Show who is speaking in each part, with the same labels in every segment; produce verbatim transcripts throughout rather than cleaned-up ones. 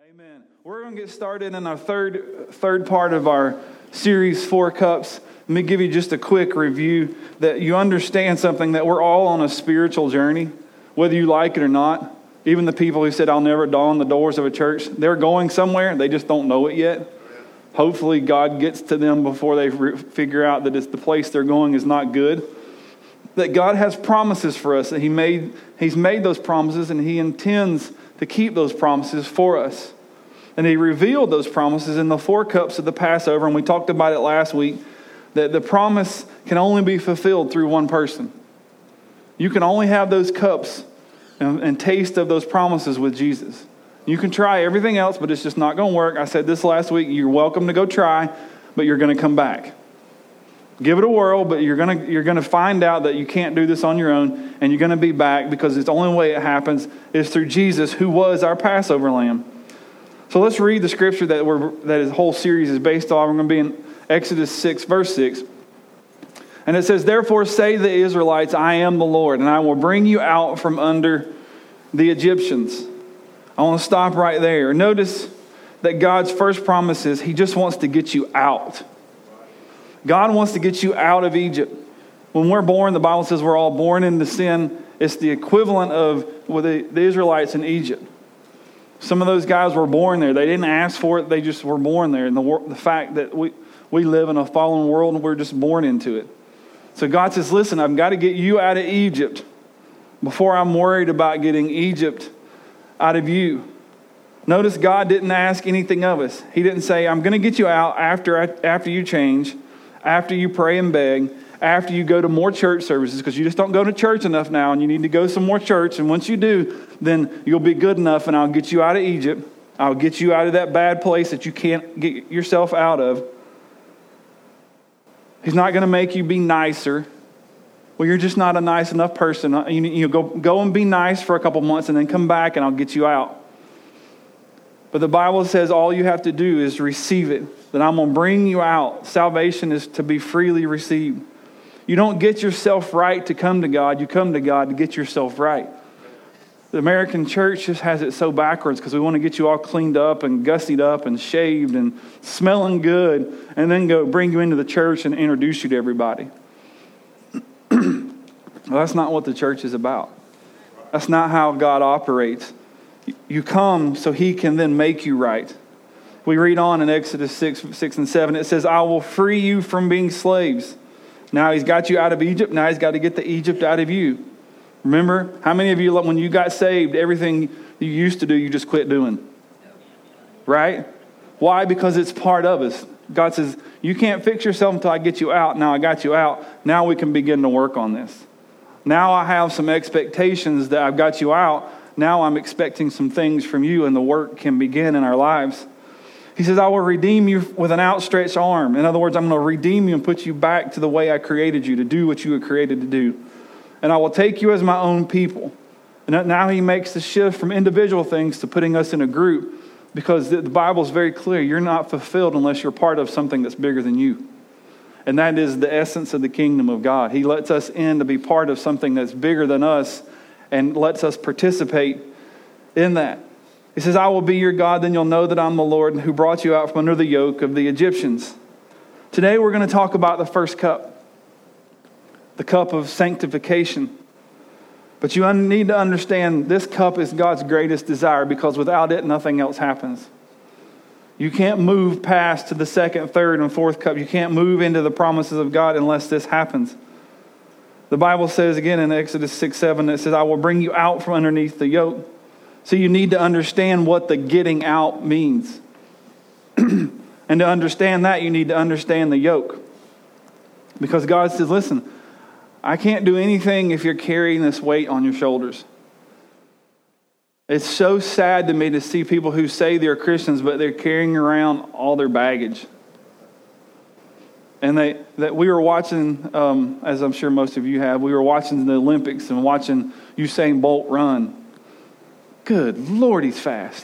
Speaker 1: Amen. We're going to get started in our third third part of our series, Four Cups. Let me give you just a quick review that you understand something, that we're all on a spiritual journey, whether you like it or not. Even the people who said, I'll never don the doors of a church, they're going somewhere. They just don't know it yet. Hopefully God gets to them before they re- figure out that it's the place they're going is not good. That God has promises for us, that He made, He's made those promises, and He intends to keep those promises for us. And He revealed those promises in the four cups of the Passover, and we talked about it last week, that the promise can only be fulfilled through one person. You can only have those cups and, and taste of those promises with Jesus. You can try everything else, but it's just not going to work. I said this last week, you're welcome to go try, but you're going to come back. Give it a whirl, but you're going to you're going to find out that you can't do this on your own, and you're going to be back, because it's the only way it happens is through Jesus, who was our Passover lamb. So let's read the scripture that we're that this whole series is based on. We're going to be in Exodus six, verse six. And it says, "Therefore say to the Israelites, I am the Lord, and I will bring you out from under the Egyptians." I want to stop right there. Notice that God's first promise is He just wants to get you out. God wants to get you out of Egypt. When we're born, the Bible says we're all born into sin. It's the equivalent of well, the, the Israelites in Egypt. Some of those guys were born there. They didn't ask for it. They just were born there. And the, the fact that we, we live in a fallen world and we're just born into it. So God says, listen, I've got to get you out of Egypt before I'm worried about getting Egypt out of you. Notice God didn't ask anything of us. He didn't say, I'm going to get you out after, after you change, after you pray and beg, after you go to more church services, because you just don't go to church enough now, and you need to go some more church. And once you do, then you'll be good enough, and I'll get you out of Egypt. I'll get you out of that bad place that you can't get yourself out of. He's not going to make you be nicer. Well, you're just not a nice enough person. You, you go, go and be nice for a couple months, and then come back, and I'll get you out. But the Bible says all you have to do is receive it, that I'm going to bring you out. Salvation is to be freely received. You don't get yourself right to come to God. You come to God to get yourself right. The American church just has it so backwards, because we want to get you all cleaned up and gussied up and shaved and smelling good, and then go bring you into the church and introduce you to everybody. Well, that's not what the church is about. That's not how God operates. You come so He can then make you right. We read on in Exodus six, six and seven. It says, I will free you from being slaves. Now He's got you out of Egypt. Now He's got to get the Egypt out of you. Remember, how many of you, when you got saved, everything you used to do, you just quit doing? Right? Why? Because it's part of us. God says, you can't fix yourself until I get you out. Now I got you out. Now we can begin to work on this. Now I have some expectations that I've got you out. Now I'm expecting some things from you, and the work can begin in our lives. He says, I will redeem you with an outstretched arm. In other words, I'm going to redeem you and put you back to the way I created you, to do what you were created to do. And I will take you as my own people. And now He makes the shift from individual things to putting us in a group, because the Bible is very clear. You're not fulfilled unless you're part of something that's bigger than you. And that is the essence of the kingdom of God. He lets us in to be part of something that's bigger than us, and lets us participate in that. He says, I will be your God, then you'll know that I'm the Lord who brought you out from under the yoke of the Egyptians. Today we're going to talk about the first cup, the cup of sanctification. But you need to understand this cup is God's greatest desire, because without it, nothing else happens. You can't move past to the second, third, and fourth cup. You can't move into the promises of God unless this happens. The Bible says again in Exodus six, seven, it says, I will bring you out from underneath the yoke. So you need to understand what the getting out means. And to understand that, you need to understand the yoke. Because God says, listen, I can't do anything if you're carrying this weight on your shoulders. It's so sad to me to see people who say they're Christians, but they're carrying around all their baggage. And they that we were watching, um, as I'm sure most of you have, we were watching the Olympics and watching Usain Bolt run. Good Lord, he's fast.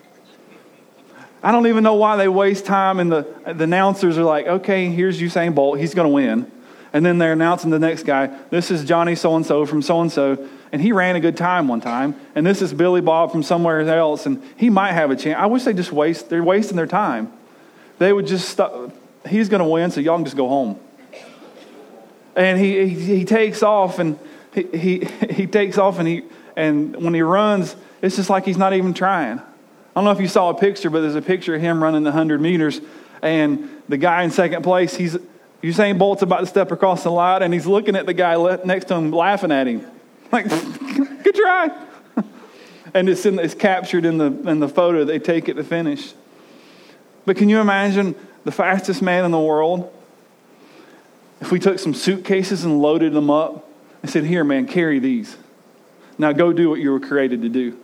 Speaker 1: I don't even know why they waste time, and the, the announcers are like, okay, here's Usain Bolt, he's going to win. And then they're announcing the next guy, this is Johnny so-and-so from so-and-so, and he ran a good time one time, and this is Billy Bob from somewhere else, and he might have a chance. I wish they just waste, they're wasting their time. They would just stop. He's going to win, so y'all can just go home. And he, he, he takes off, and he, he, he takes off, and he, and when he runs, it's just like he's not even trying. I don't know if you saw a picture, but there's a picture of him running the one hundred meters, and the guy in second place, he's Usain Bolt's about to step across the line, and he's looking at the guy next to him, laughing at him. Like, good try. And it's, in, it's captured in the in the photo they take at the finish. But can you imagine the fastest man in the world? If we took some suitcases and loaded them up and said, here, man, carry these. Now go do what you were created to do.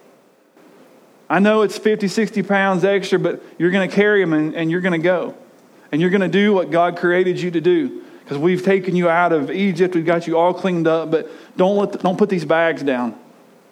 Speaker 1: I know it's fifty, sixty pounds extra, but you're going to carry them and, and you're going to go. And you're going to do what God created you to do. Because we've taken you out of Egypt. We've got you all cleaned up. But don't let the, don't put these bags down.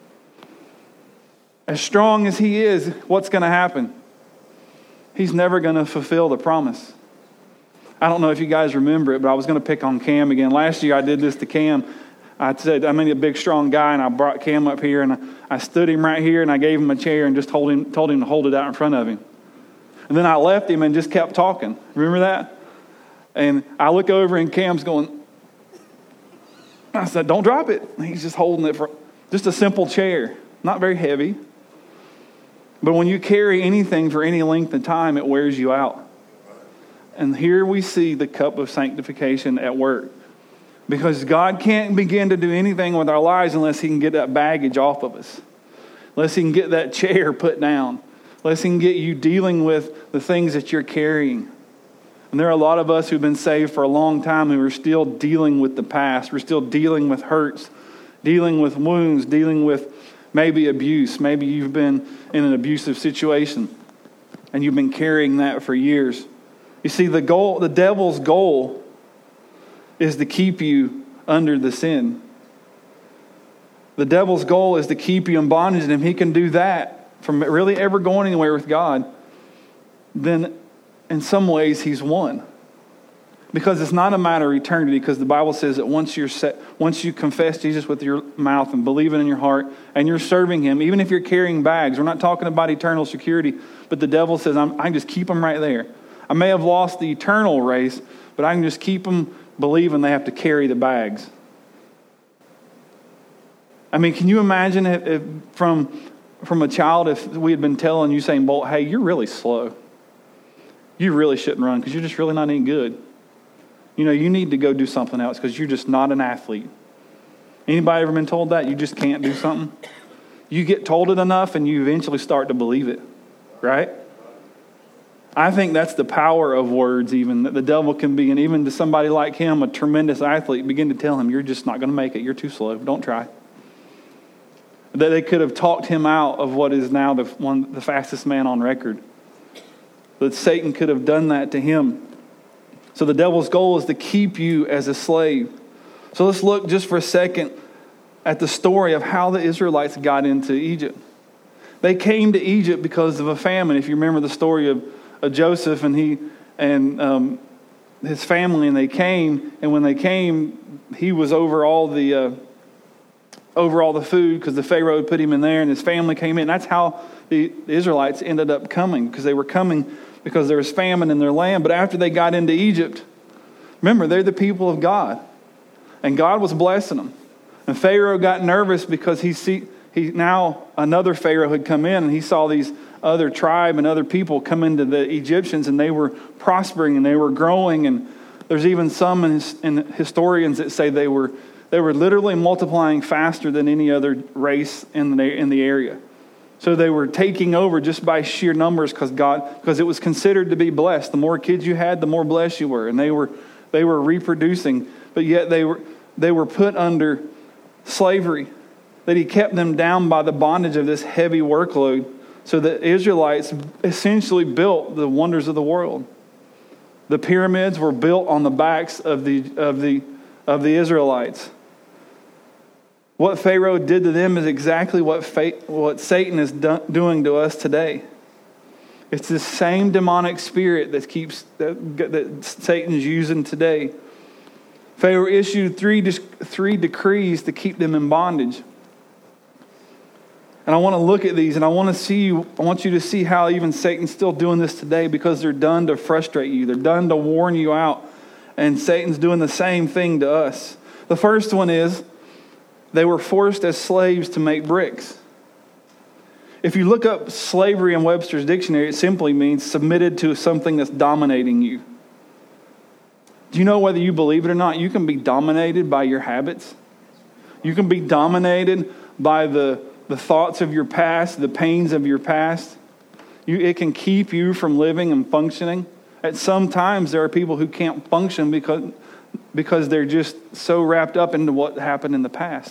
Speaker 1: As strong as he is, what's going to happen? He's never going to fulfill the promise. I don't know if you guys remember it, but I was going to pick on Cam again. Last year I did this to Cam. I said, I'm a big, strong guy, and I brought Cam up here, and I, I stood him right here, and I gave him a chair and just told him, told him to hold it out in front of him. And then I left him and just kept talking. Remember that? And I look over and Cam's going, I said, don't drop it. He's just holding it for just a simple chair. Not very heavy. But when you carry anything for any length of time, it wears you out. And here we see the cup of sanctification at work. Because God can't begin to do anything with our lives unless he can get that baggage off of us. Unless he can get that chair put down. Unless he can get you dealing with the things that you're carrying. And there are a lot of us who've been saved for a long time who are still dealing with the past. We're still dealing with hurts, dealing with wounds, dealing with maybe abuse. Maybe you've been in an abusive situation and you've been carrying that for years. You see, the goal, the devil's goal is to keep you under the sin. The devil's goal is to keep you in bondage, and if he can do that from really ever going anywhere with God, then in some ways he's won. Because it's not a matter of eternity, because the Bible says that once you're set, once you confess Jesus with your mouth and believe it in your heart, and you're serving him, even if you're carrying bags, we're not talking about eternal security, but the devil says, I'm, I can just keep them right there. I may have lost the eternal race, but I can just keep them believing they have to carry the bags. I mean, can you imagine if, if from, from a child, if we had been telling Usain Bolt, hey, you're really slow. You really shouldn't run because you're just really not any good. You know, you need to go do something else because you're just not an athlete. Anybody ever been told that? You just can't do something? You get told it enough and you eventually start to believe it, right? I think that's the power of words even, that the devil can be, and even to somebody like him, a tremendous athlete, begin to tell him, you're just not going to make it. You're too slow. Don't try. That they could have talked him out of what is now the one, the fastest man on record. That Satan could have done that to him. So the devil's goal is to keep you as a slave. So let's look just for a second at the story of how the Israelites got into Egypt. They came to Egypt because of a famine. If you remember the story of, of Joseph and he and um, his family, and they came, and when they came, he was over all the uh, over all the food because the Pharaoh put him in there, and his family came in. That's how the Israelites ended up coming, because they were coming because there was famine in their land. But after they got into Egypt, remember, they're the people of God. And God was blessing them. And Pharaoh got nervous because he see he now another Pharaoh had come in, and he saw these other tribe and other people come into the Egyptians, and they were prospering and they were growing. And there's even some in, in historians that say they were they were literally multiplying faster than any other race in the in the area. So they were taking over just by sheer numbers because God, because it was considered to be blessed. The more kids you had, the more blessed you were, and they were they were reproducing. But yet they were they were put under slavery. That he kept them down by the bondage of this heavy workload, so the Israelites essentially built the wonders of the world. The pyramids were built on the backs of the of the of the Israelites. What Pharaoh did to them is exactly what fate, what Satan is do, doing to us today. It's the same demonic spirit that keeps that, that Satan's using today. Pharaoh issued three, three decrees to keep them in bondage. And I want to look at these, and I want to see you, I want you to see how even Satan's still doing this today, because they're done to frustrate you. They're done to warn you out. And Satan's doing the same thing to us. The first one is they were forced as slaves to make bricks. If you look up slavery in Webster's dictionary, it simply means submitted to something that's dominating you. Do you know, whether you believe it or not, you can be dominated by your habits? You can be dominated by the, the thoughts of your past, the pains of your past. You, it can keep you from living and functioning. At some times, there are people who can't function because, because they're just so wrapped up into what happened in the past.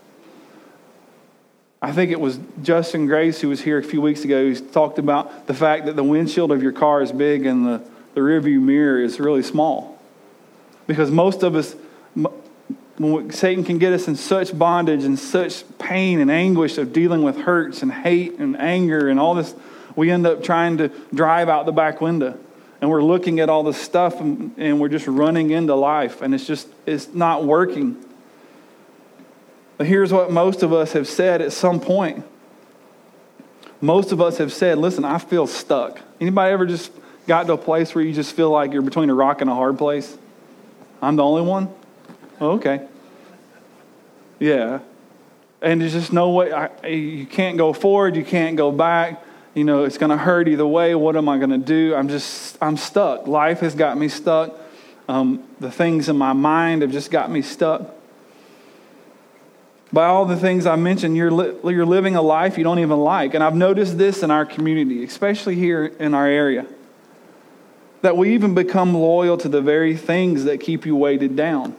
Speaker 1: I think it was Justin Grace who was here a few weeks ago who talked about the fact that the windshield of your car is big and the, the rearview mirror is really small. Because most of us, Satan can get us in such bondage and such pain and anguish of dealing with hurts and hate and anger and all this. We end up trying to drive out the back window. And we're looking at all this stuff and, and we're just running into life. And it's just, it's not working. But here's what most of us have said at some point. Most of us have said, listen, I feel stuck. Anybody ever just got to a place where you just feel like you're between a rock and a hard place? I'm the only one? Oh, okay. Yeah. And there's just no way. I, you can't go forward. You can't go back. You know, it's going to hurt either way. What am I going to do? I'm just, I'm stuck. Life has got me stuck. Um, the things in my mind have just got me stuck. By all the things I mentioned, you're li- you're living a life you don't even like. And I've noticed this in our community, especially here in our area, that we even become loyal to the very things that keep you weighted down.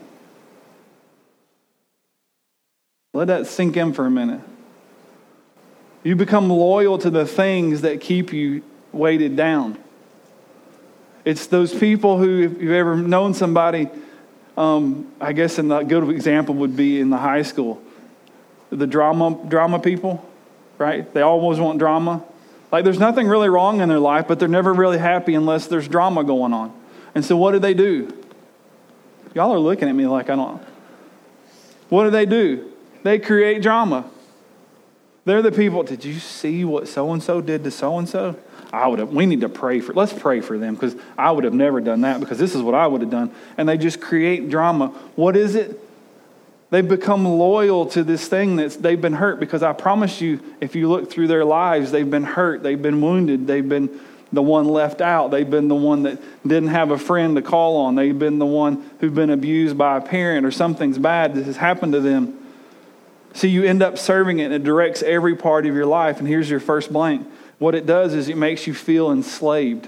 Speaker 1: Let that sink in for a minute. You become loyal to the things that keep you weighted down. It's those people who, if you've ever known somebody, um, I guess a good example would be in the high school. The drama drama people, right? They always want drama. Like there's nothing really wrong in their life, but they're never really happy unless there's drama going on. And so what do they do? Y'all are looking at me like I don't. What do they do? They create drama. They're the people, did you see what so-and-so did to so-and-so? I would have, we need to pray for, let's pray for them because I would have never done that because this is what I would have done. And they just create drama. What is it? They've become loyal to this thing that's they've been hurt, because I promise you, if you look through their lives, they've been hurt, they've been wounded, they've been the one left out, they've been the one that didn't have a friend to call on, they've been the one who've been abused by a parent or something's bad that has happened to them. So you end up serving it and it directs every part of your life. And here's your first blank. What it does is it makes you feel enslaved.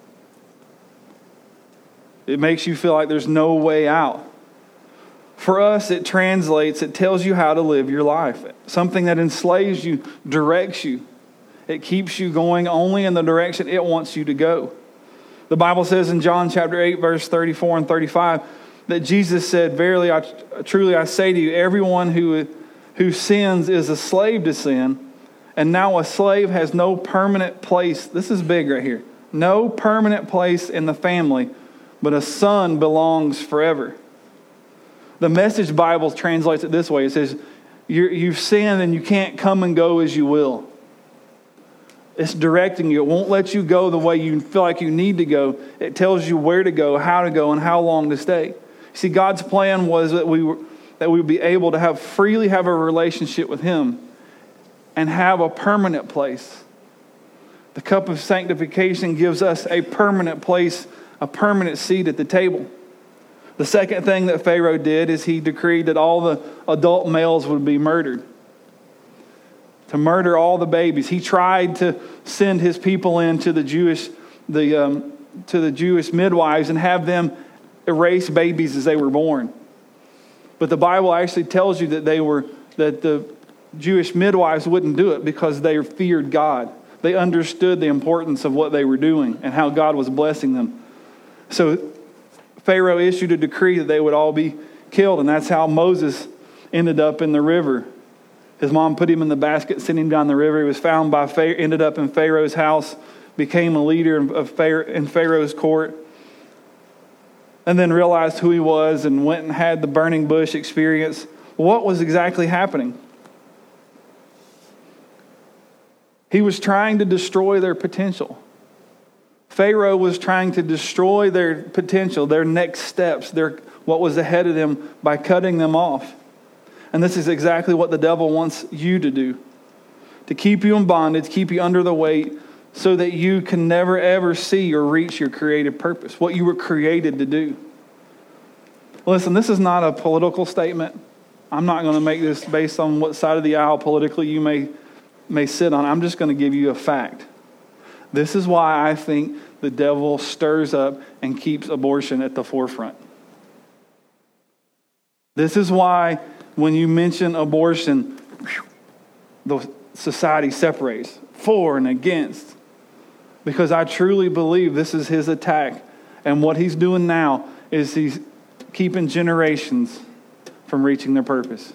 Speaker 1: It makes you feel like there's no way out. For us, it translates, it tells you how to live your life. Something that enslaves you, directs you. It keeps you going only in the direction it wants you to go. The Bible says in John chapter eight, verse thirty-four and thirty-five, that Jesus said, verily, I, truly I say to you, everyone who, who sins is a slave to sin. And now a slave has no permanent place. This is big right here. No permanent place in the family, but a son belongs forever. The Message Bible translates it this way. It says, You're, you've sinned and you can't come and go as you will. It's directing you. It won't let you go the way you feel like you need to go. It tells you where to go, how to go, and how long to stay. See, God's plan was that we were, that we would be able to have freely have a relationship with Him and have a permanent place. The cup of sanctification gives us a permanent place, a permanent seat at the table. The second thing that Pharaoh did is he decreed that all the adult males would be murdered. To murder all the babies. He tried to send his people in to the Jewish, the um, to the Jewish midwives and have them erase babies as they were born. But the Bible actually tells you that they were that the Jewish midwives wouldn't do it because they feared God. They understood the importance of what they were doing and how God was blessing them. So Pharaoh issued a decree that they would all be killed, and that's how Moses ended up in the river. His mom put him in the basket, sent him down the river. He was found by Pharaoh, ended up in Pharaoh's house, became a leader of Pharaoh, in Pharaoh's court. and then realized who he was and went and had the burning bush experience. What was exactly happening? He was trying to destroy their potential. Pharaoh was trying to destroy their potential, their next steps, their what was ahead of them by cutting them off. And this is exactly what the devil wants you to do. To keep you in bondage, keep you under the weight, so that you can never ever see or reach your creative purpose, what you were created to do. Listen, this is not a political statement. I'm not going to make this based on what side of the aisle politically you may, may sit on. I'm just going to give you a fact. This is why I think the devil stirs up and keeps abortion at the forefront. This is why when you mention abortion, the society separates, for and against. Because I truly believe this is his attack. And what he's doing now is he's keeping generations from reaching their purpose.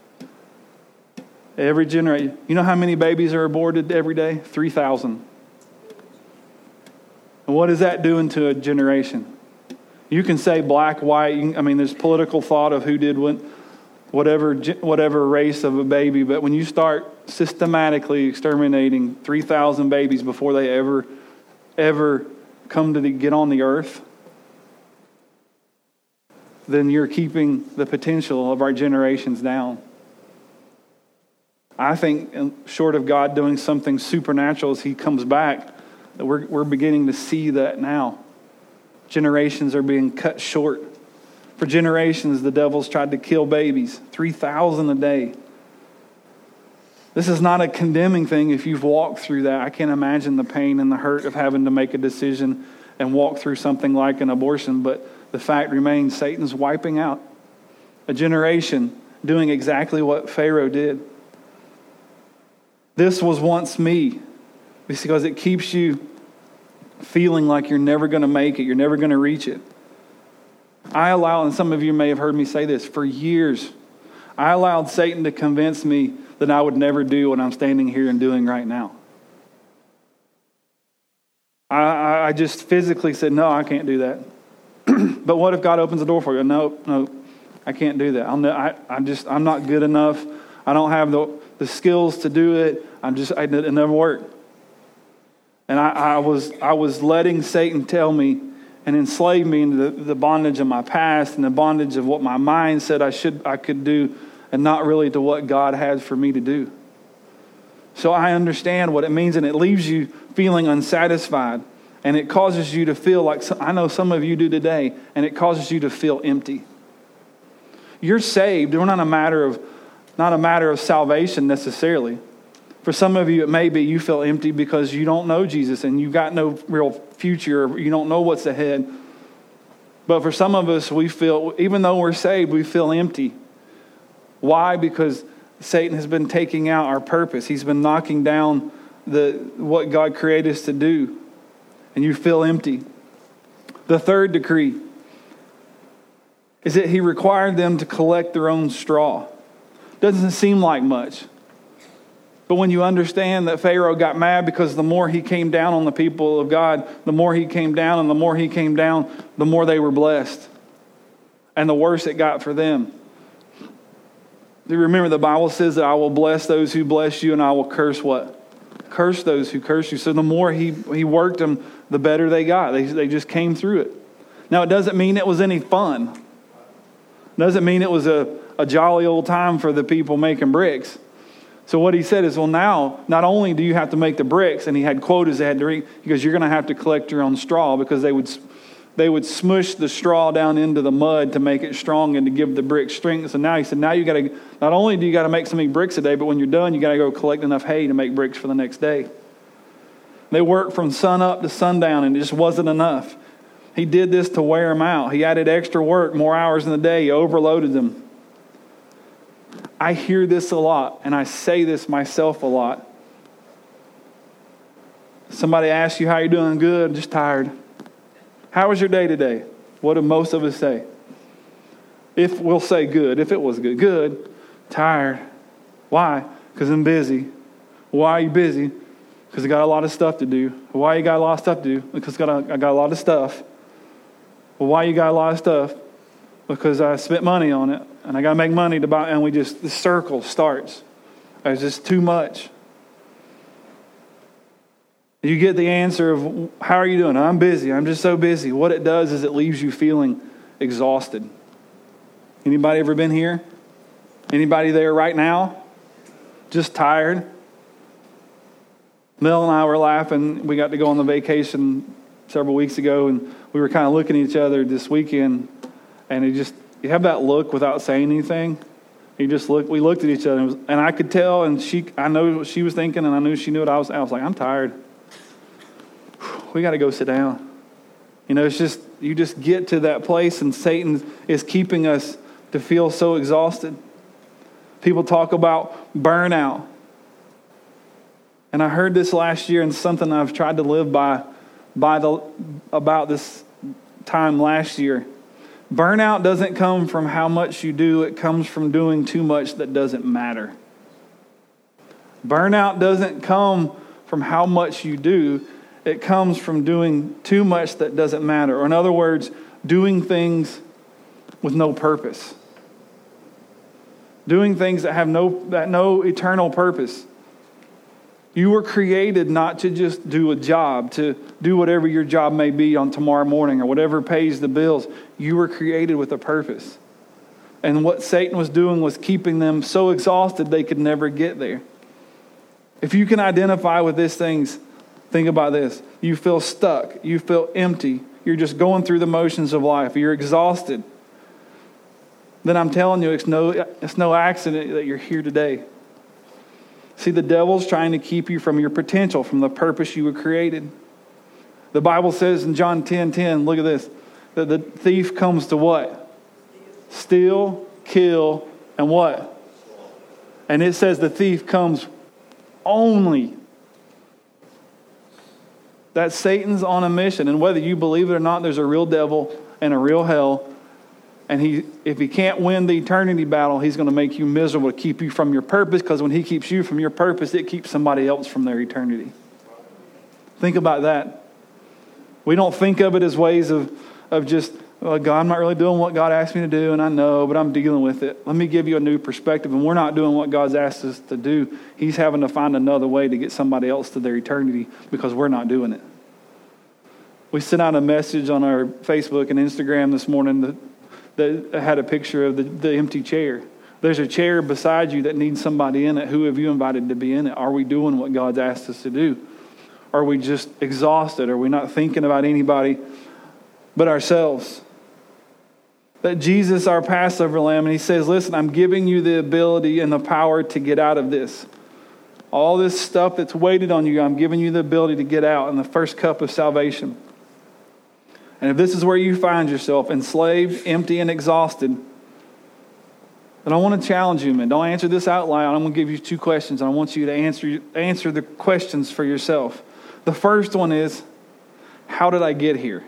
Speaker 1: Every generation. You know how many babies are aborted every day? three thousand. And what is that doing to a generation? You can say black, white. You can, I mean, there's political thought of who did what, whatever, whatever race of a baby. But when you start systematically exterminating three thousand babies before they ever, ever come to the, get on the earth, then you're keeping the potential of our generations down. I think, short of God doing something supernatural as he comes back, that we're, we're beginning to see that now. Generations are being cut short. For generations, the devil's tried to kill babies, three thousand a day. This is not a condemning thing if you've walked through that. I can't imagine the pain and the hurt of having to make a decision and walk through something like an abortion, but the fact remains Satan's wiping out a generation doing exactly what Pharaoh did. This was once me, because it keeps you feeling like you're never going to make it, you're never going to reach it. I allow, and some of you may have heard me say this, for years, I allowed Satan to convince me that I would never do what I'm standing here and doing right now. I, I just physically said, no, I can't do that. But what if God opens the door for you? No, no, I can't do that. I'm not, I, I'm just, I'm not good enough. I don't have the, the skills to do it. I'm just, I, it never worked. And I, I was, I was letting Satan tell me and enslave me into the, the bondage of my past and the bondage of what my mind said I should, I could do, and not really to what God had for me to do. So I understand what it means, and it leaves you feeling unsatisfied. And it causes you to feel like, I know some of you do today, and it causes you to feel empty. You're saved. We're not a matter of, not a matter of salvation necessarily. For some of you, it may be you feel empty because you don't know Jesus and you've got no real future, or you don't know what's ahead. But for some of us, we feel, even though we're saved, we feel empty. Why? Because Satan has been taking out our purpose. He's been knocking down the what God created us to do. And you feel empty. The third decree is that he required them to collect their own straw. Doesn't seem like much. But when you understand that Pharaoh got mad because the more he came down on the people of God, the more he came down, and the more he came down, the more they were blessed. And the worse it got for them. Do you remember the Bible says that I will bless those who bless you and I will curse what? Curse those who curse you. So the more he, he worked them, the better they got. They, they just came through it. Now, it doesn't mean it was any fun. It doesn't mean it was a, a jolly old time for the people making bricks. So what he said is, well, now, not only do you have to make the bricks, and he had quotas they had to read, because you're going to have to collect your own straw, because they would they would smush the straw down into the mud to make it strong and to give the brick strength. So now he said, now you got to, not only do you got to make so many bricks a day, but when you're done, you got to go collect enough hay to make bricks for the next day. They worked from sun up to sundown, and it just wasn't enough. He did this to wear them out. He added extra work, more hours in the day. He overloaded them. I hear this a lot, and I say this myself a lot. Somebody asks you how you're doing. Good, just tired. How was your day today? What do most of us say? If we'll say good, if it was good. Good, tired. Why? Because I'm busy. Why are you busy? Because I got a lot of stuff to do. Why you got a lot of stuff to do? Because I got a, I got a lot of stuff. Well, why you got a lot of stuff? Because I spent money on it, and I got to make money to buy, and we just, the circle starts. It's just too much. You get the answer of, how are you doing? I'm busy. I'm just so busy. What it does is it leaves you feeling exhausted. Anybody ever been here? Anybody there right now? Just tired? Mel and I were laughing. We got to go on the vacation several weeks ago, and we were kind of looking at each other this weekend, and it just, you have that look without saying anything. You just look. We looked at each other, and, it was, and I could tell, and she, I know what she was thinking, and I knew she knew what I was. I was like, I'm tired. We got to go sit down. You know, it's just, you just get to that place, and Satan is keeping us to feel so exhausted. People talk about burnout. And I heard this last year, and something I've tried to live by, by the about this time last year. Burnout doesn't come from how much you do. It comes from doing too much that doesn't matter. Burnout doesn't come from how much you do. It comes from doing too much that doesn't matter. Or in other words, doing things with no purpose. Doing things that have no that no eternal purpose. You were created not to just do a job, to do whatever your job may be on tomorrow morning or whatever pays the bills. You were created with a purpose. And what Satan was doing was keeping them so exhausted they could never get there. If you can identify with these things, think about this. You feel stuck. You feel empty. You're just going through the motions of life. You're exhausted. Then I'm telling you, it's no, it's no accident that you're here today. See, the devil's trying to keep you from your potential, from the purpose you were created. The Bible says in John ten ten, look at this, that the thief comes to what? Steal, kill, and what? And it says the thief comes only. That Satan's on a mission. And whether you believe it or not, there's a real devil and a real hell. And he, if he can't win the eternity battle, he's going to make you miserable to keep you from your purpose, because when he keeps you from your purpose, it keeps somebody else from their eternity. Think about that. We don't think of it as ways of, of just, oh, God, I'm not really doing what God asked me to do, and I know, but I'm dealing with it. Let me give you a new perspective, and we're not doing what God's asked us to do. He's having to find another way to get somebody else to their eternity because we're not doing it. We sent out a message on our Facebook and Instagram this morning that that had a picture of the, the empty chair. There's a chair beside you that needs somebody in it. Who have you invited to be in it? Are we doing what God's asked us to do? Are we just exhausted? Are we not thinking about anybody but ourselves? That Jesus, our Passover lamb, and he says, listen, I'm giving you the ability and the power to get out of this. All this stuff that's weighted on you, I'm giving you the ability to get out in the first cup of salvation. And if this is where you find yourself, enslaved, empty, and exhausted, then I want to challenge you, man. Don't answer this out loud. I'm going to give you two questions. I want you to answer, answer the questions for yourself. The first one is, how did I get here?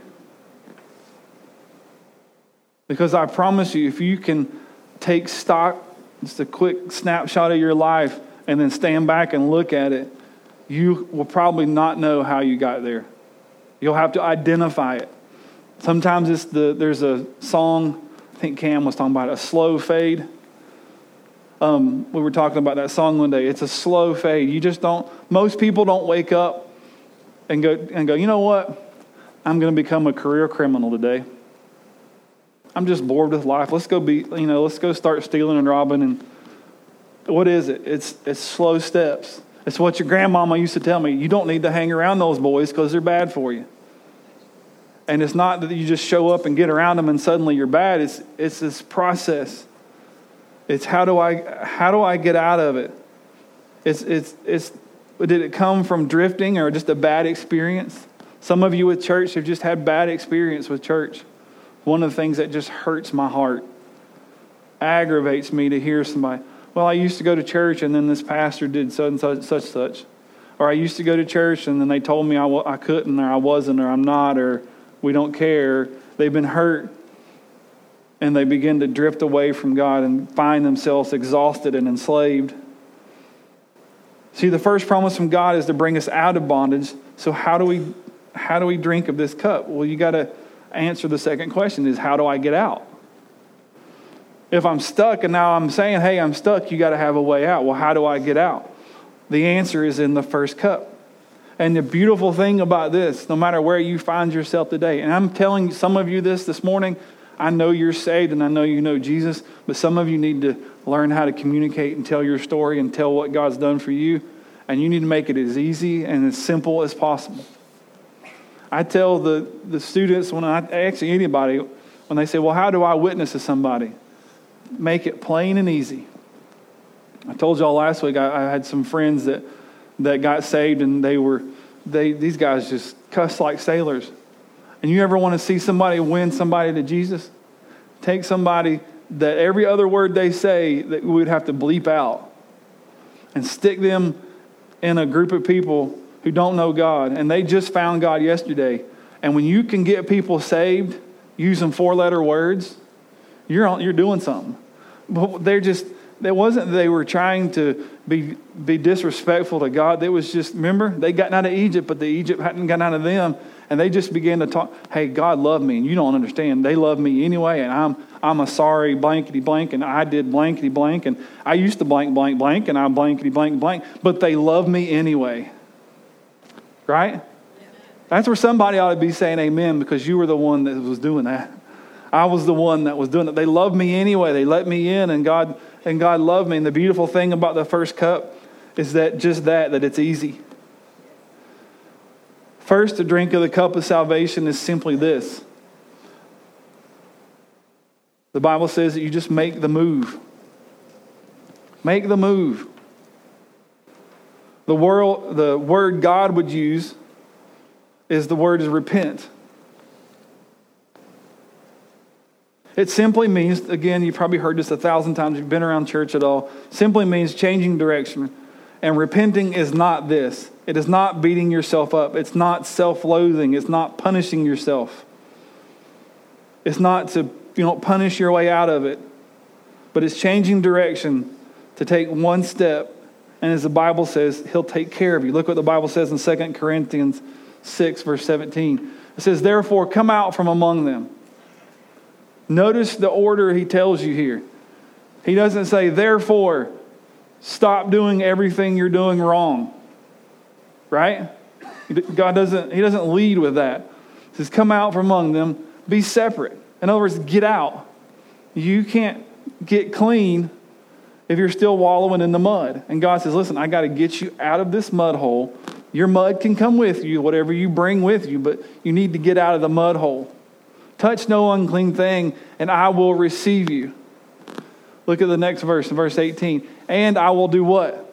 Speaker 1: Because I promise you, if you can take stock, just a quick snapshot of your life, and then stand back and look at it, you will probably not know how you got there. You'll have to identify it. Sometimes it's the there's a song, I think Cam was talking about it, a slow fade. Um, we were talking about that song one day. It's a slow fade. You just don't, most people don't wake up and go, and go, you know what? I'm going to become a career criminal today. I'm just bored with life. Let's go be, you know, let's go start stealing and robbing. And what is it? It's it's slow steps. It's what your grandmama used to tell me. You don't need to hang around those boys because they're bad for you. And it's not that you just show up and get around them and suddenly you're bad. It's it's this process. It's how do I how do I get out of it? It's it's it's did it come from drifting or just a bad experience? Some of you with church have just had bad experience with church. One of the things that just hurts my heart, aggravates me to hear somebody, well, I used to go to church and then this pastor did such and such, such, such. Or I used to go to church and then they told me I, w- I couldn't or I wasn't or I'm not or we don't care. They've been hurt and they begin to drift away from God and find themselves exhausted and enslaved. See, the first promise from God is to bring us out of bondage. So how do we how do we drink of this cup? Well, you got to answer the second question is, how do I get out? If I'm stuck and now I'm saying, hey, I'm stuck, you got to have a way out. Well, how do I get out? The answer is in the first cup. And the beautiful thing about this, no matter where you find yourself today, and I'm telling some of you this this morning, I know you're saved and I know you know Jesus, but some of you need to learn how to communicate and tell your story and tell what God's done for you. And you need to make it as easy and as simple as possible. I tell the, the students, when I actually anybody, when they say, well, how do I witness to somebody? Make it plain and easy. I told y'all last week I, I had some friends that, that got saved and they were they these guys just cuss like sailors. And you ever want to see somebody win somebody to Jesus? Take somebody that every other word they say that we would have to bleep out and stick them in a group of people who don't know God and they just found God yesterday. And when you can get people saved using four-letter words, You're on, you're doing something. But they're just, it wasn't that they were trying to be be disrespectful to God. It was just, remember, they got out of Egypt, but the Egypt hadn't gotten out of them. And they just began to talk, hey, God loved me. And you don't understand. They love me anyway. And I'm I'm a sorry blankety blank. And I did blankety blank. And I used to blank, blank, blank. And I blankety blank, blank. But they love me anyway. Right? That's where somebody ought to be saying amen, because you were the one that was doing that. I was the one that was doing it. They loved me anyway. They let me in, and God and God loved me. And the beautiful thing about the first cup is that just that, that it's easy. First, to drink of the cup of salvation is simply this. The Bible says that you just make the move. Make the move. The world, the word God would use is the word is repent. It simply means, again, you've probably heard this a thousand times, you've been around church at all, simply means changing direction. And repenting is not this. It is not beating yourself up. It's not self-loathing. It's not punishing yourself. It's not to, you know, punish your way out of it. But it's changing direction to take one step. And as the Bible says, He'll take care of you. Look what the Bible says in Second Corinthians six, verse seventeen. It says, therefore, come out from among them. Notice the order he tells you here. He doesn't say, therefore, stop doing everything you're doing wrong. Right? God doesn't, He doesn't lead with that. He says, come out from among them, be separate. In other words, get out. You can't get clean if you're still wallowing in the mud. And God says, listen, I got to get you out of this mud hole. Your mud can come with you, whatever you bring with you, but you need to get out of the mud hole. Touch no unclean thing, and I will receive you. Look at the next verse, verse eighteen. And I will do what?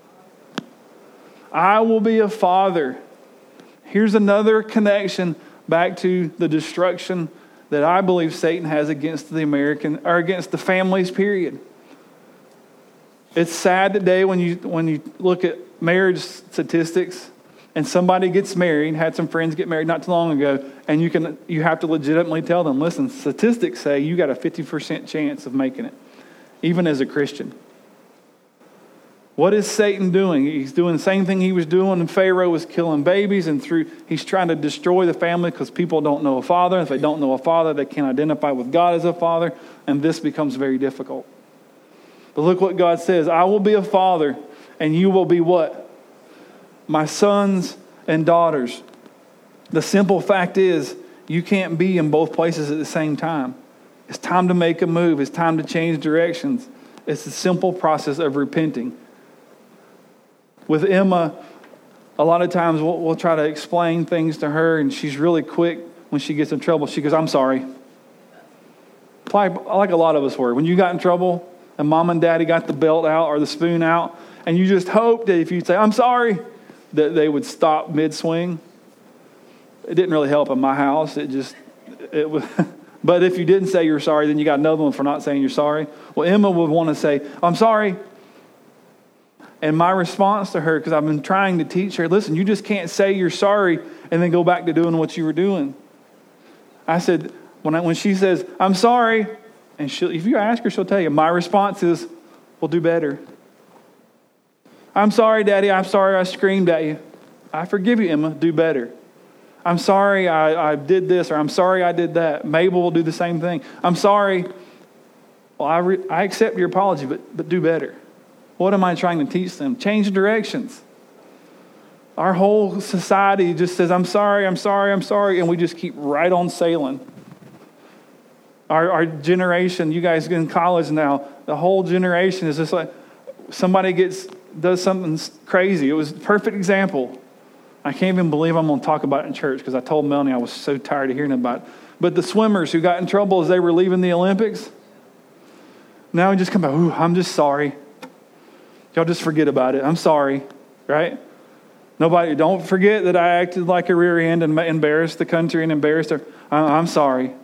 Speaker 1: I will be a father. Here's another connection back to the destruction that I believe Satan has against the American, or against the families, period. It's sad today when you when you look at marriage statistics and somebody gets married, had some friends get married not too long ago, and you can you have to legitimately tell them, listen, statistics say you got a fifty percent chance of making it, even as a Christian. What is Satan doing? He's doing the same thing he was doing when Pharaoh was killing babies, and through he's trying to destroy the family because people don't know a father. If they don't know a father, they can't identify with God as a father, and this becomes very difficult. But look what God says. I will be a father, and you will be what? My sons and daughters. The simple fact is, you can't be in both places at the same time. It's time to make a move. It's time to change directions. It's the simple process of repenting. With Emma, a lot of times we'll, we'll try to explain things to her, and she's really quick when she gets in trouble. She goes, I'm sorry. Like, like a lot of us were. When you got in trouble and mom and daddy got the belt out or the spoon out, and you just hoped that if you'd say, I'm sorry, that they would stop mid-swing. It didn't really help in my house. It just, it was. But if you didn't say you're sorry, then you got another one for not saying you're sorry. Well, Emma would want to say, I'm sorry. And my response to her, because I've been trying to teach her, listen, you just can't say you're sorry and then go back to doing what you were doing. I said, when I, when she says, I'm sorry, and she'll, if you ask her, she'll tell you, my response is, we'll do better. I'm sorry, Daddy. I'm sorry I screamed at you. I forgive you, Emma. Do better. I'm sorry I, I did this, or I'm sorry I did that. Mabel will do the same thing. I'm sorry. Well, I, re- I accept your apology, but, but do better. What am I trying to teach them? Change directions. Our whole society just says, I'm sorry, I'm sorry, I'm sorry, and we just keep right on sailing. Our, our generation, you guys in college now, the whole generation is just like, somebody gets does something crazy. It was a perfect example. I can't even believe I'm going to talk about it in church because I told Melanie I was so tired of hearing about it. But the swimmers who got in trouble as they were leaving the Olympics, now we just come back, ooh, I'm just sorry. Y'all just forget about it. I'm sorry, right? Nobody, don't forget that I acted like a rear end and embarrassed the country and embarrassed her. I'm sorry.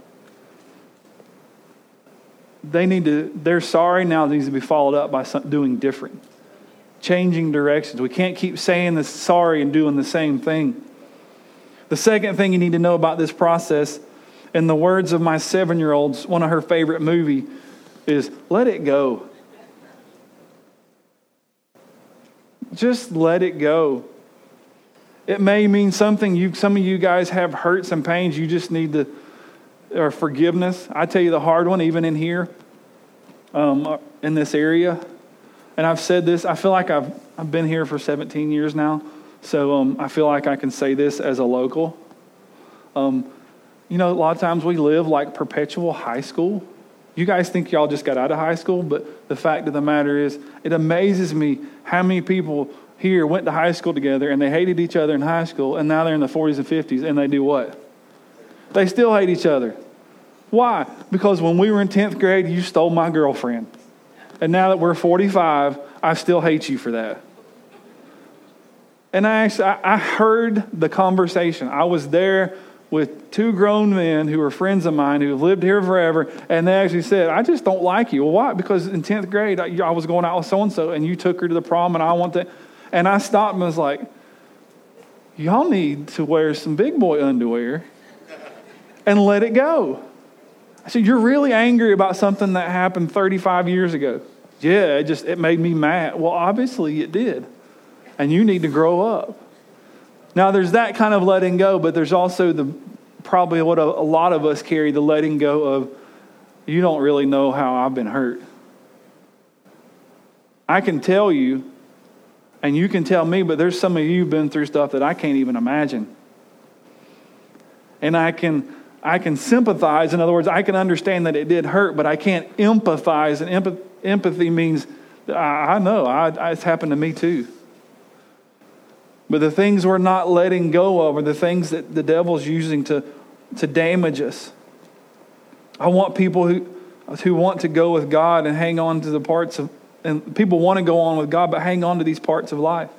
Speaker 1: They need to, their sorry now needs to be followed up by something doing different. Changing directions. We can't keep saying the sorry and doing the same thing. The second thing you need to know about this process, in the words of my seven-year-old's, one of her favorite movie is, let it go. Just let it go. It may mean something. You, some of you guys have hurts and pains. You just need to, or forgiveness. I tell you the hard one, even in here, um, in this area. And I've said this, I feel like I've I've been here for seventeen years now, so um, I feel like I can say this as a local. Um, you know, a lot of times we live like perpetual high school. You guys think y'all just got out of high school, but the fact of the matter is, it amazes me how many people here went to high school together and they hated each other in high school, and now they're in the forties and fifties, and they do what? They still hate each other. Why? Because when we were in tenth grade, you stole my girlfriend. And now that we're forty-five, I still hate you for that. And I actually, I heard the conversation. I was there with two grown men who were friends of mine who have lived here forever. And they actually said, I just don't like you. Well, why? Because in tenth grade, I, I was going out with so-and-so and you took her to the prom and I want to. And I stopped and was like, y'all need to wear some big boy underwear and let it go. I said, you're really angry about something that happened thirty-five years ago. Yeah, it just, it made me mad. Well, obviously it did. And you need to grow up. Now, there's that kind of letting go, but there's also the probably what a, a lot of us carry, the letting go of, you don't really know how I've been hurt. I can tell you, and you can tell me, but there's some of you who've been through stuff that I can't even imagine. And I can... I can sympathize. In other words, I can understand that it did hurt, but I can't empathize. And empath- empathy means, I, I know, I, I, it's happened to me too. But the things we're not letting go of are the things that the devil's using to, to damage us. I want people who, who want to go with God and hang on to the parts of, and people want to go on with God, but hang on to these parts of life.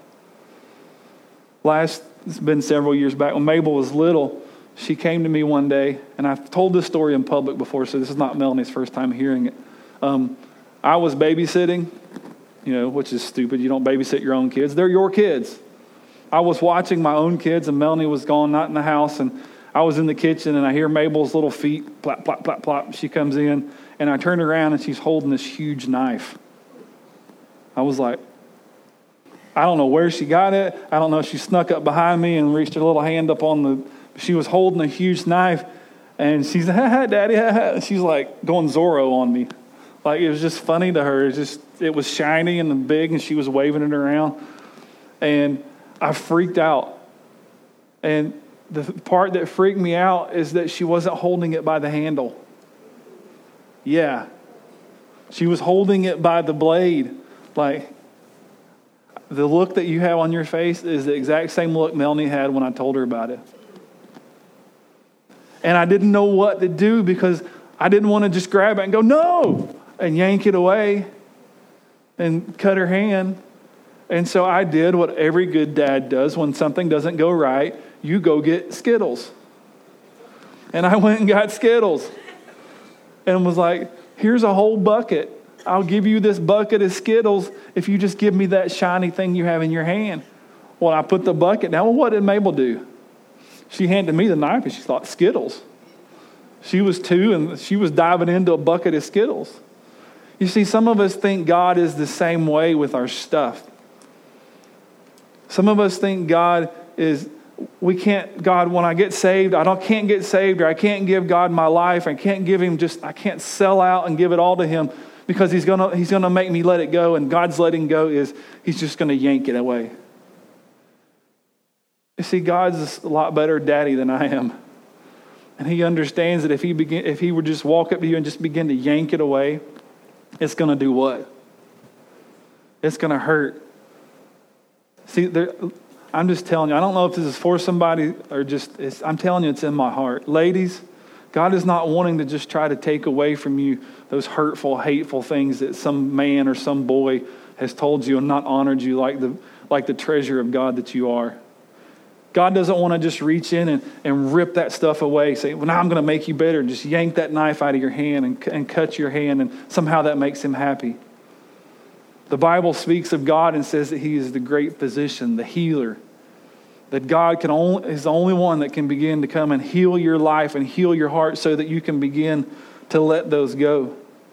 Speaker 1: Last, it's been several years back, when Mabel was little, she came to me one day, and I've told this story in public before, so this is not Melanie's first time hearing it. Um, I was babysitting, you know, which is stupid. You don't babysit your own kids. They're your kids. I was watching my own kids, and Melanie was gone, not in the house, and I was in the kitchen, and I hear Mabel's little feet, plop, plop, plop, plop. She comes in, and I turn around, and she's holding this huge knife. I was like, I don't know where she got it. I don't know if she snuck up behind me and reached her little hand up on the... She was holding a huge knife, and she's like, ha, ha, Daddy, ha, ha. She's like going Zorro on me. Like, it was just funny to her. It just, it was shiny and big, and she was waving it around. And I freaked out. And the part that freaked me out is that she wasn't holding it by the handle. Yeah. She was holding it by the blade. Like, the look that you have on your face is the exact same look Melanie had when I told her about it. And I didn't know what to do because I didn't want to just grab it and go, no, and yank it away and cut her hand. And so I did what every good dad does when something doesn't go right. You go get Skittles. And I went and got Skittles and was like, here's a whole bucket. I'll give you this bucket of Skittles if you just give me that shiny thing you have in your hand. Well, I put the bucket down. Well, what did Mabel do? She handed me the knife and she thought Skittles. She was two and she was diving into a bucket of Skittles. You see, some of us think God is the same way with our stuff. Some of us think God is we can't, God, when I get saved, I don't can't get saved, or I can't give God my life. I can't give him just, I can't sell out and give it all to him because he's gonna he's gonna make me let it go. And God's letting go is he's just gonna yank it away. You see, God's a lot better daddy than I am. And he understands that if he begin, if he would just walk up to you and just begin to yank it away, it's gonna do what? It's gonna hurt. See, there, I'm just telling you, I don't know if this is for somebody or just, it's, I'm telling you, it's in my heart. Ladies, God is not wanting to just try to take away from you those hurtful, hateful things that some man or some boy has told you and not honored you like the like the treasure of God that you are. God doesn't want to just reach in and, and rip that stuff away, say, well, now I'm going to make you better, and just yank that knife out of your hand and, and cut your hand, and somehow that makes him happy. The Bible speaks of God and says that he is the great physician, the healer. That God can only, is the only one that can begin to come and heal your life and heal your heart so that you can begin to let those go.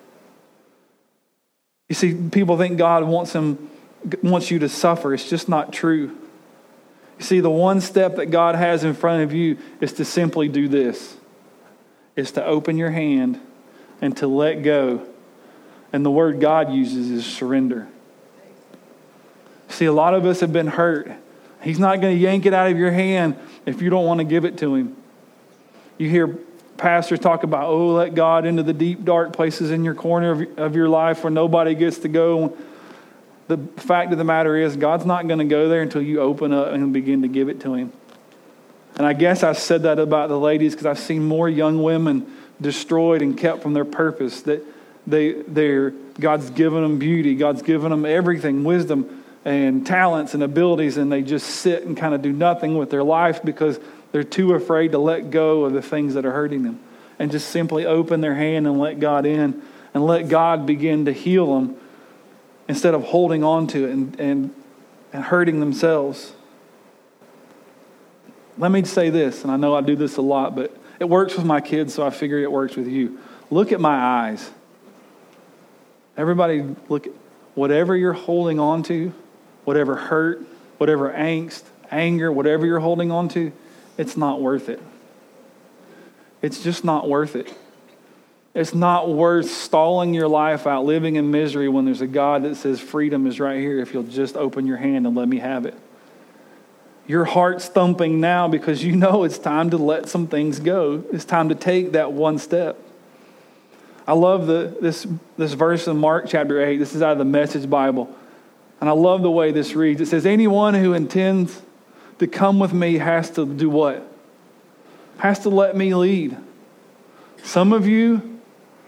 Speaker 1: You see, people think God wants him, wants you to suffer. It's just not true. You see, the one step that God has in front of you is to simply do this. Is to open your hand and to let go. And the word God uses is surrender. See, a lot of us have been hurt. He's not going to yank it out of your hand if you don't want to give it to him. You hear pastors talk about, oh, let God into the deep, dark places in your corner of, of your life where nobody gets to go. The fact of the matter is, God's not going to go there until you open up and begin to give it to him. And I guess I said that about the ladies because I've seen more young women destroyed and kept from their purpose. That they, they're, God's given them beauty. God's given them everything, wisdom and talents and abilities, and they just sit and kind of do nothing with their life because they're too afraid to let go of the things that are hurting them and just simply open their hand and let God in and let God begin to heal them instead of holding on to it and, and, and hurting themselves. Let me say this, and I know I do this a lot, but it works with my kids, so I figured it works with you. Look at my eyes. Everybody look at whatever you're holding on to, whatever hurt, whatever angst, anger, whatever you're holding on to, it's not worth it. It's just not worth it. It's not worth stalling your life out, living in misery when there's a God that says freedom is right here if you'll just open your hand and let me have it. Your heart's thumping now because you know it's time to let some things go. It's time to take that one step. I love the this this verse in Mark chapter eight. This is out of the Message Bible. And I love the way this reads. It says, anyone who intends to come with me has to do what? Has to let me lead. Some of you,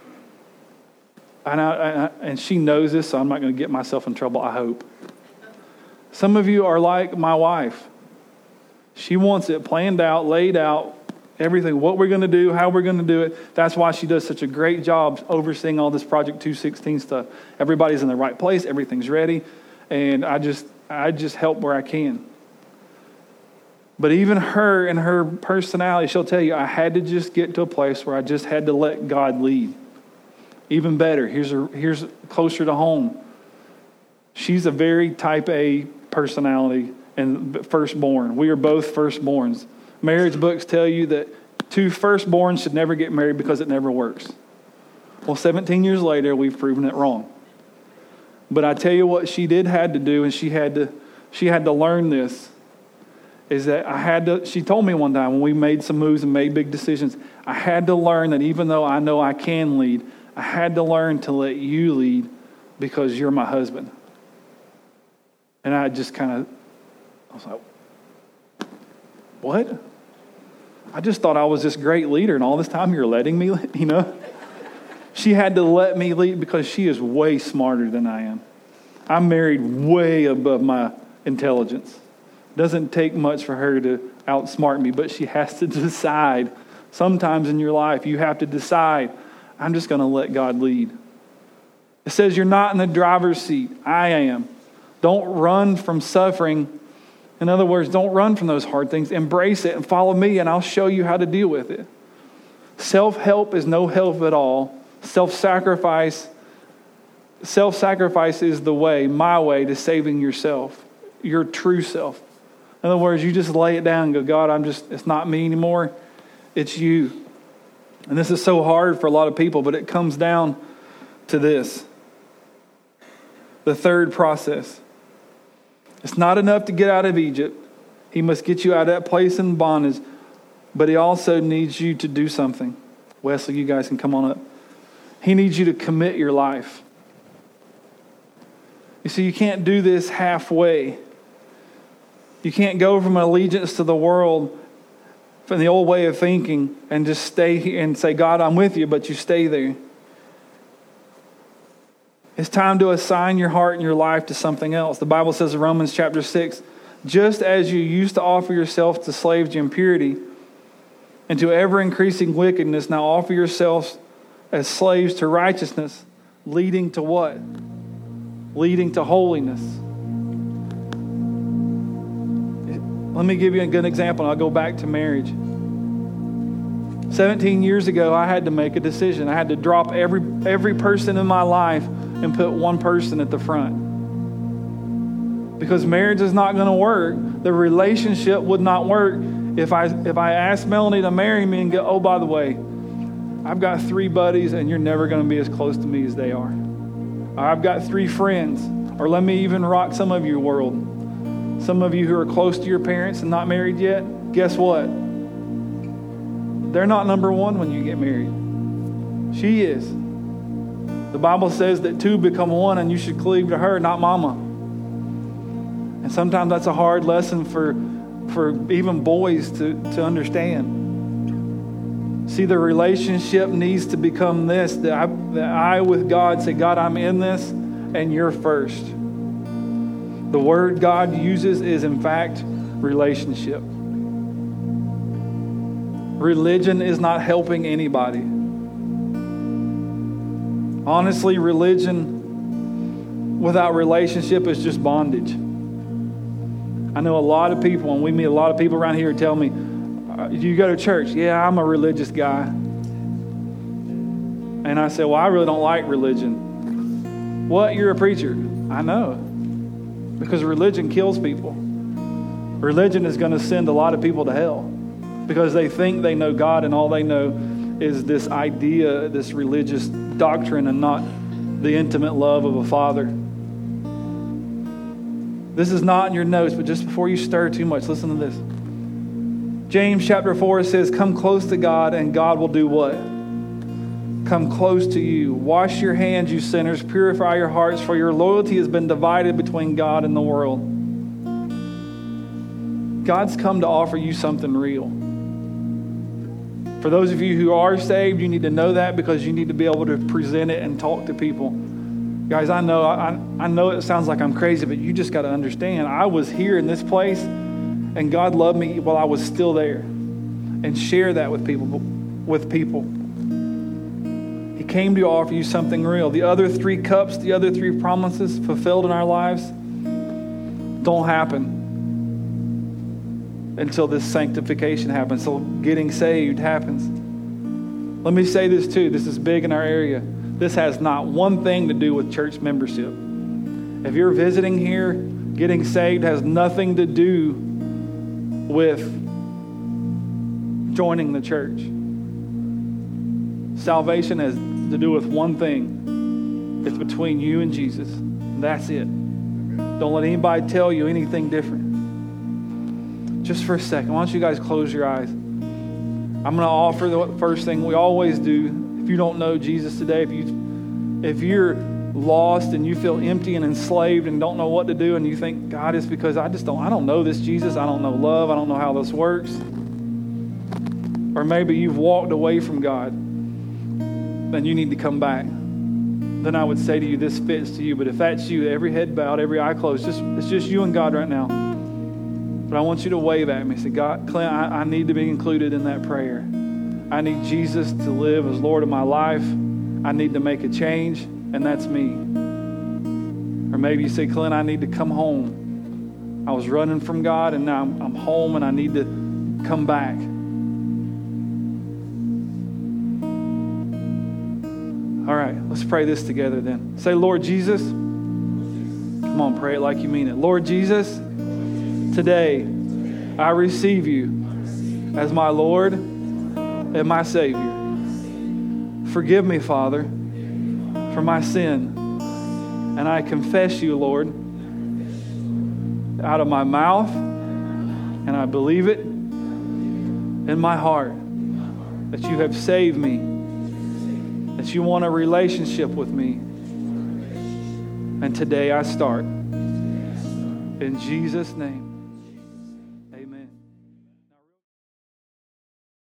Speaker 1: and, I, and she knows this, so I'm not going to get myself in trouble, I hope. Some of you are like my wife. She wants it planned out, laid out, everything, what we're going to do, how we're going to do it. That's why she does such a great job overseeing all this Project two sixteen stuff. Everybody's in the right place. Everything's ready. And I just I just help where I can. But even her and her personality, she'll tell you, I had to just get to a place where I just had to let God lead. Even better, here's a, here's closer to home. She's a very type A personality and firstborn. We are both firstborns. Marriage books tell you that two firstborns should never get married because it never works. Well, seventeen years later, we've proven it wrong. But I tell you what she did had to do, and she had to she had to learn this, is that I had to, she told me one time when we made some moves and made big decisions, I had to learn that even though I know I can lead, I had to learn to let you lead because you're my husband. And I just kind of, I was like, what? I just thought I was this great leader, and all this time you're letting me, you know? She had to let me lead because she is way smarter than I am. I'm married way above my intelligence. Doesn't take much for her to outsmart me, but she has to decide. Sometimes in your life, you have to decide, I'm just going to let God lead. It says you're not in the driver's seat. I am. Don't run from suffering. In other words, don't run from those hard things. Embrace it and follow me, and I'll show you how to deal with it. Self-help is no help at all. Self-sacrifice, self-sacrifice is the way, my way to saving yourself, your true self. In other words, you just lay it down and go, God, I'm just, it's not me anymore. It's you. And this is so hard for a lot of people, but it comes down to this. The third process. It's not enough to get out of Egypt. He must get you out of that place in bondage, but he also needs you to do something. Wesley, you guys can come on up. He needs you to commit your life. You see, you can't do this halfway. You can't go from allegiance to the world, from the old way of thinking, and just stay here and say, God, I'm with you, but you stay there. It's time to assign your heart and your life to something else. The Bible says in Romans chapter six, just as you used to offer yourself to slaves to impurity and to ever-increasing wickedness, now offer yourselves as slaves to righteousness, leading to what? Leading to holiness. Let me give you a good example. I'll go back to marriage. seventeen years ago, I had to make a decision. I had to drop every every person in my life and put one person at the front. Because marriage is not going to work. The relationship would not work if I if I asked Melanie to marry me and go, oh, by the way, I've got three buddies and you're never going to be as close to me as they are. Or I've got three friends. Or let me even rock some of your world. Some of you who are close to your parents and not married yet, guess what? They're not number one when you get married. She is. The Bible says that two become one and you should cleave to her, not mama. And sometimes that's a hard lesson for, for even boys to, to understand. See, the relationship needs to become this, that I, that I with God say, God, I'm in this and you're first. The word God uses is, in fact, relationship. Religion is not helping anybody. Honestly, religion without relationship is just bondage. I know a lot of people, and we meet a lot of people around here who tell me, you go to church? Yeah, I'm a religious guy. And I say, well, I really don't like religion. What? You're a preacher? I know. Because religion kills people. Religion is going to send a lot of people to hell because they think they know God and all they know is this idea, this religious doctrine, and not the intimate love of a father. This is not in your notes, but just before you stir too much, listen to this. James chapter four says, come close to God and God will do what? Come close to you. Wash your hands, you sinners. Purify your hearts, for your loyalty has been divided between God and the world. God's come to offer you something real. For those of you who are saved, you need to know that because you need to be able to present it and talk to people. Guys, I know I, I know it sounds like I'm crazy, but you just got to understand. I was here in this place, and God loved me while I was still there. And share that with people. With people. He came to offer you something real. The other three cups, the other three promises fulfilled in our lives don't happen until this sanctification happens, until getting saved happens. Let me say this too. This is big in our area. This has not one thing to do with church membership. If you're visiting here, getting saved has nothing to do with joining the church. Salvation has to do with one thing. It's between you and Jesus. That's it. Don't let anybody tell you anything different. Just for a second, why don't you guys close your eyes? I'm going to offer the first thing we always do. If you don't know Jesus today, if you if you're lost and you feel empty and enslaved and don't know what to do, and you think, God, it's because I just don't I don't know this Jesus. I don't know love. I don't know how this works. Or maybe you've walked away from God, then you need to come back. Then I would say to you, this fits to you. But if that's you, every head bowed, every eye closed, just it's just you and God right now. But I want you to wave at me. Say, God, Clint, I, I need to be included in that prayer. I need Jesus to live as Lord of my life. I need to make a change, and that's me. Or maybe you say, Clint, I need to come home. I was running from God, and now I'm, I'm home, and I need to come back. All right, let's pray this together then. Say, Lord Jesus. Come on, pray it like you mean it. Lord Jesus, today I receive you as my Lord and my Savior. Forgive me, Father, for my sin. And I confess you, Lord, out of my mouth, and I believe it in my heart that you have saved me, that you want a relationship with me. And today I start. In Jesus' name.